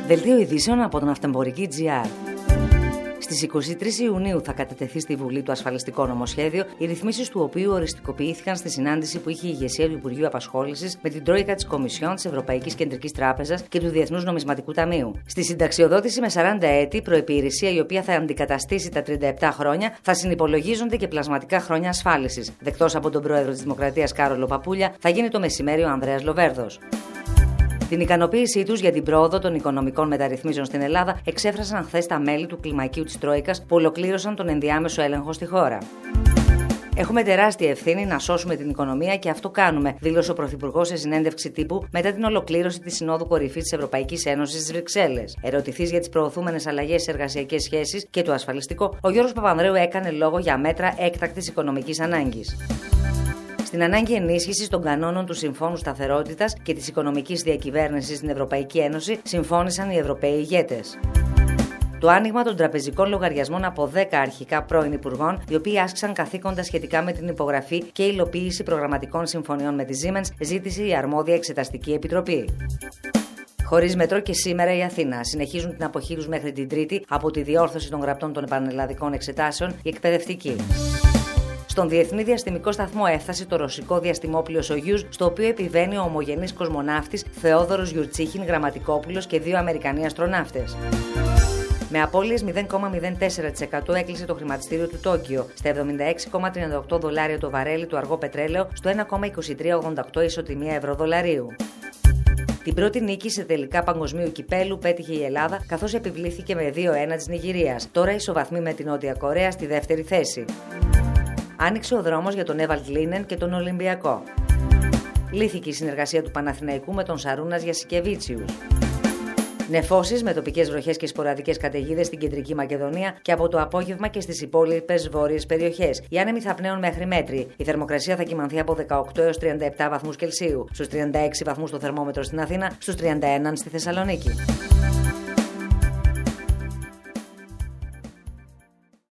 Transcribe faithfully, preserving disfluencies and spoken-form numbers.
Δελτίο ειδήσεων από τον Αυτεμπορική τζι αρ. Στις είκοσι τρεις Ιουνίου θα κατατεθεί στη Βουλή το ασφαλιστικό νομοσχέδιο, οι ρυθμίσεις του οποίου οριστικοποιήθηκαν στη συνάντηση που είχε η ηγεσία του Υπουργείου Απασχόλησης με την Τρόικα της Κομισιόν, της Ευρωπαϊκής Κεντρικής Τράπεζας και του Διεθνούς Νομισματικού Ταμείου. Στη συνταξιοδότηση με σαράντα έτη, προεπιηρεσία η οποία θα αντικαταστήσει τα τριάντα επτά χρόνια, θα συνυπολογίζονται και πλασματικά χρόνια ασφάλισης. Δεκτός από τον πρόεδρο της Δημοκρατίας Κάρολο Παπούλια, θα γίνει το μεσημέρι ο Ανδρέας Λοβέρδος. Την ικανοποίησή τους για την πρόοδο των οικονομικών μεταρρυθμίσεων στην Ελλάδα εξέφρασαν χθες τα μέλη του κλιμακίου της Τρόικας που ολοκλήρωσαν τον ενδιάμεσο έλεγχο στη χώρα. Έχουμε τεράστια ευθύνη να σώσουμε την οικονομία και αυτό κάνουμε, δήλωσε ο Πρωθυπουργός σε συνέντευξη τύπου μετά την ολοκλήρωση της Συνόδου Κορυφής της Ευρωπαϊκής Ένωσης στις Βρυξέλλες. Ερωτηθείς για τις προωθούμενες αλλαγές στις εργασιακές σχέσεις και το ασφαλιστικό, ο Γιώργος Παπανδρέου έκανε λόγο για μέτρα έκτακτης οικονομικής ανάγκης. Στην ανάγκη ενίσχυσης των κανόνων του Συμφώνου Σταθερότητας και της οικονομικής διακυβέρνησης στην Ευρωπαϊκή Ένωση συμφώνησαν οι Ευρωπαίοι ηγέτες. Το άνοιγμα των τραπεζικών λογαριασμών από δέκα αρχικά πρώην υπουργών, οι οποίοι άσκησαν καθήκοντα σχετικά με την υπογραφή και υλοποίηση προγραμματικών συμφωνιών με τη Siemens, ζήτησε η αρμόδια Εξεταστική Επιτροπή. Χωρίς μετρό και σήμερα η Αθήνα συνεχίζουν την αποχή τους μέχρι την Τρίτη από τη διόρθωση των γραπτών των πανελλαδικών εξετάσεων οι εκπαιδευτικοί. Στον Διεθνή Διαστημικό Σταθμό έφτασε το ρωσικό διαστημόπλοιο Σογιούζ, στο οποίο επιβαίνει ο ομογενής κοσμοναύτης Θεόδωρος Γιουρτσίχιν Γραμματικόπουλος και δύο Αμερικανοί αστροναύτες. Με απώλειες μηδέν κόμμα μηδέν τέσσερα τοις εκατό έκλεισε το χρηματιστήριο του Τόκιο στα εβδομήντα έξι κόμμα τριάντα οκτώ δολάρια το βαρέλι του αργό πετρέλαιο στο ένα κόμμα είκοσι τρία ογδόντα οκτώ ισοτιμία ευρώ-δολαρίου. Την πρώτη νίκη σε τελικά παγκοσμίου κυπέλου πέτυχε η Ελλάδα, καθώς επιβλήθηκε με δύο ένα της Νιγηρίας. Τώρα ισοβαθμεί με την Νότια Κορέα στη δεύτερη θέση. Άνοιξε ο δρόμος για τον Έβαλτ Λίνεν και τον Ολυμπιακό. Λύθηκε η συνεργασία του Παναθηναϊκού με τον Σαρούνας Γιασικεβίτσιους. Νεφώσεις με τοπικές βροχές και σποραδικές καταιγίδες στην κεντρική Μακεδονία και από το απόγευμα και στις υπόλοιπες βόρειες περιοχές. Οι άνεμοι θα πνέουν μέχρι μέτρη. Η θερμοκρασία θα κυμανθεί από δεκαοκτώ έως τριάντα επτά βαθμούς Κελσίου. Στους τριάντα έξι βαθμούς το θερμόμετρο στην Αθήνα, στους τριάντα ένα στη Θεσσαλονίκη.